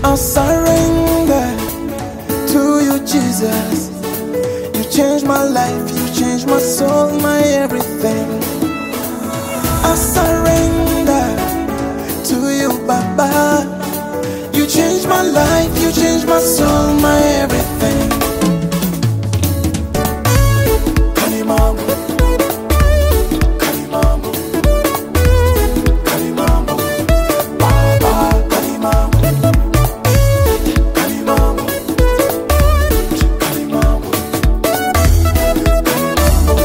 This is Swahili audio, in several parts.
I surrender to you, Jesus. You changed my life, you changed my soul, my everything. I surrender to you, Baba. You changed my life, you changed my soul, my everything. Kalimambo, Kalimambo, Kalimambo, Baba, Kalimambo, Kalimambo, Kalimambo, Kalimambo.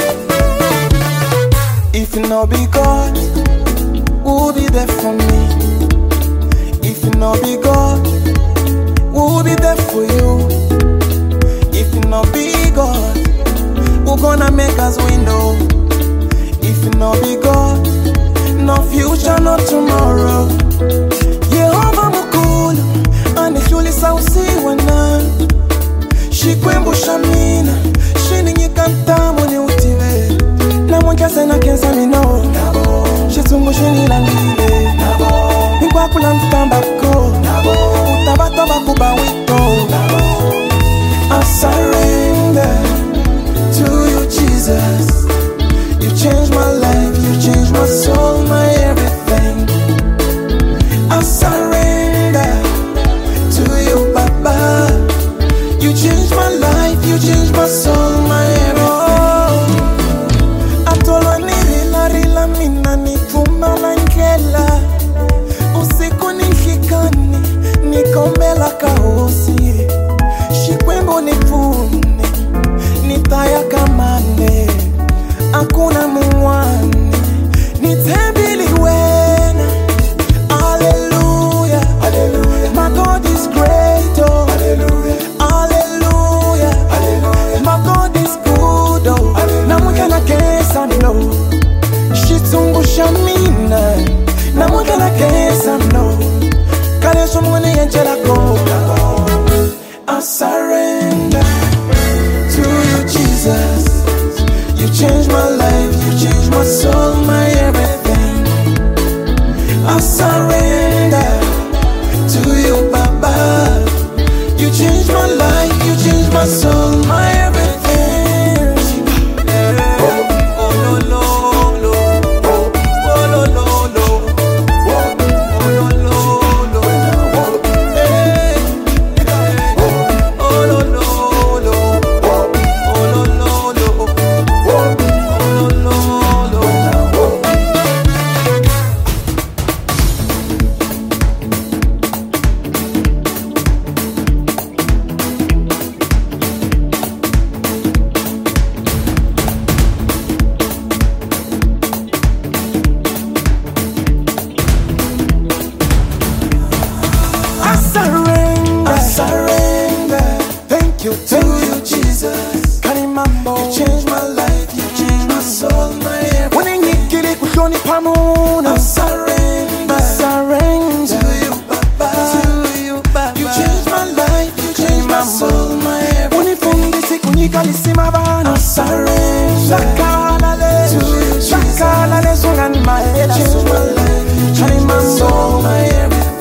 If you no be God, who'll be there for me? If you no be God, who'll be there for you? If you no be God, who gonna make us window? If you no be God, no future, no tomorrow. Yehova mukulu, anishulisa usiwana. Shikwembu shamina, shininyi kantamu ni utive. Na mwengeze na kenza mino, shitungu shinilangile. Kwa kula mtambako, utabato bakuba wito. I surrender to you, Jesus. You changed my life, you changed my soul, my everything. I surrender to you, Baba. You changed my life, you changed my soul, my everything. Atolo nirila rila mina nituma langela. Usiku nishikani, nikombela kaosi. Shikwembo nifune, nitaya kamane. Hakuna muwani, nitembili wena. Hallelujah, hallelujah. My God is great, oh. Hallelujah, hallelujah, hallelujah. My God is good, oh. Na mwika na kesa no. Shitungu shamina. Na mwika na kesa no. Kale sumune yenchela go. I surrender to you, Jesus. You changed my life, you changed my soul, my everything. I surrender to you, Baba. You changed my life, you changed my soul, my everything. Oh, no, no, no. Oh, no, no, no. Oh, no, no, no. Hey. Oh, no, no, no. Oh, no, no, no. Oh, no, no, no. I surrender. Thank you to you, Jesus. Kalimambo, you changed my life, you changed my soul, my everything. When you get it, pamuna. I surrender to you, Baba. To you, Baba. You changed my life, you changed my soul, my everything. When you find this, I surrender to you, Jesus. You changed my life, you changed my soul, my everything.